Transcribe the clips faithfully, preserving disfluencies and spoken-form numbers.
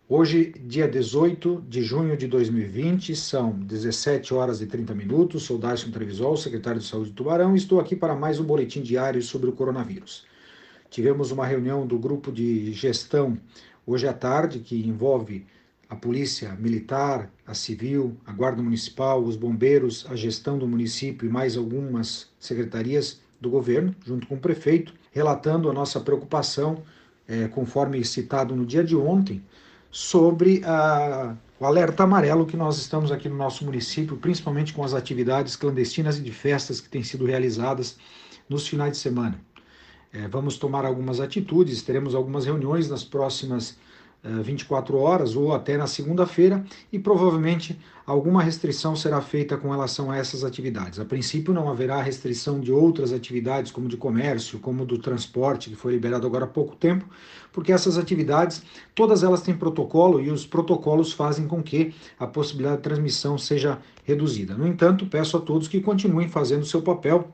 Hoje, dia dezoito de junho de dois mil e vinte, são dezessete horas e trinta minutos. Sou Darcio Trevisol, secretário de Saúde de Tubarão, e estou aqui para mais um boletim diário sobre o coronavírus. Tivemos uma reunião do grupo de gestão hoje à tarde, que envolve a Polícia Militar, a Civil, a Guarda Municipal, os bombeiros, a gestão do município e mais algumas secretarias do governo, junto com o prefeito, relatando a nossa preocupação, eh, conforme citado no dia de ontem, sobre a, o alerta amarelo que nós estamos aqui no nosso município, principalmente com as atividades clandestinas e de festas que têm sido realizadas nos finais de semana. É, vamos tomar algumas atitudes, teremos algumas reuniões nas próximas uh, vinte e quatro horas ou até na segunda-feira e provavelmente alguma restrição será feita com relação a essas atividades. A princípio não haverá restrição de outras atividades, como de comércio, como do transporte, que foi liberado agora há pouco tempo, porque essas atividades, todas elas têm protocolo e os protocolos fazem com que a possibilidade de transmissão seja reduzida. No entanto, peço a todos que continuem fazendo o seu papel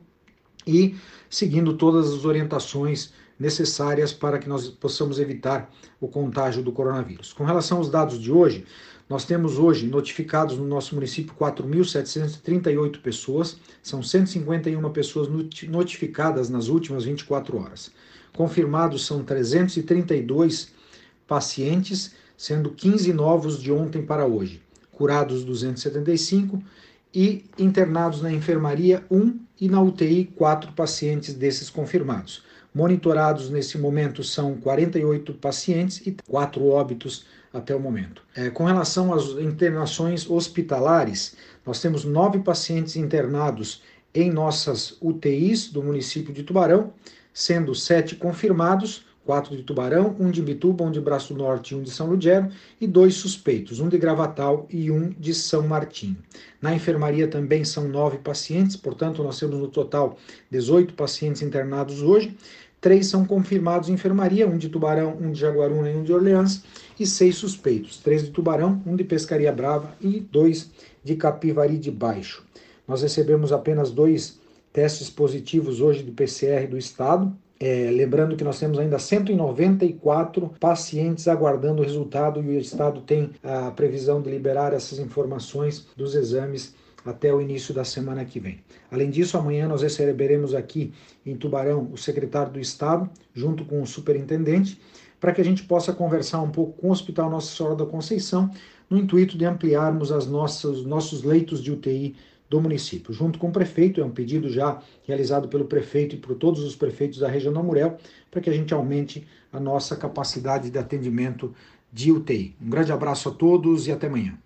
e seguindo todas as orientações necessárias para que nós possamos evitar o contágio do coronavírus. Com relação aos dados de hoje, nós temos hoje notificados no nosso município quatro mil setecentas e trinta e oito pessoas, são cento e cinquenta e uma pessoas notificadas nas últimas vinte e quatro horas. Confirmados são trezentos e trinta e dois pacientes, sendo quinze novos de ontem para hoje. Curados duzentos e setenta e cinco e internados na enfermaria um e na U T I quatro pacientes desses confirmados. Monitorados nesse momento são quarenta e oito pacientes e quatro óbitos até o momento. É, com relação às internações hospitalares, nós temos nove pacientes internados em nossas U T Is do município de Tubarão, sendo sete confirmados, quatro de Tubarão, um de Imbituba, um de Braço Norte e um de São Ludgero, e dois suspeitos, um de Gravatal e um de São Martinho. Na enfermaria também são nove pacientes, portanto nós temos no total dezoito pacientes internados hoje, três são confirmados em enfermaria, um de Tubarão, um de Jaguaruna e um de Orleans, e seis suspeitos, três de Tubarão, um de Pescaria Brava e dois de Capivari de Baixo. Nós recebemos apenas dois testes positivos hoje do P C R do estado. É, lembrando que nós temos ainda cento e noventa e quatro pacientes aguardando o resultado e o Estado tem a previsão de liberar essas informações dos exames até o início da semana que vem. Além disso, amanhã nós receberemos aqui em Tubarão o secretário do Estado, junto com o superintendente, para que a gente possa conversar um pouco com o Hospital Nossa Senhora da Conceição, no intuito de ampliarmos as nossas, os nossos leitos de U T I do município, junto com o prefeito. É um pedido já realizado pelo prefeito e por todos os prefeitos da região do Amurel, para que a gente aumente a nossa capacidade de atendimento de U T I. Um grande abraço a todos e até amanhã.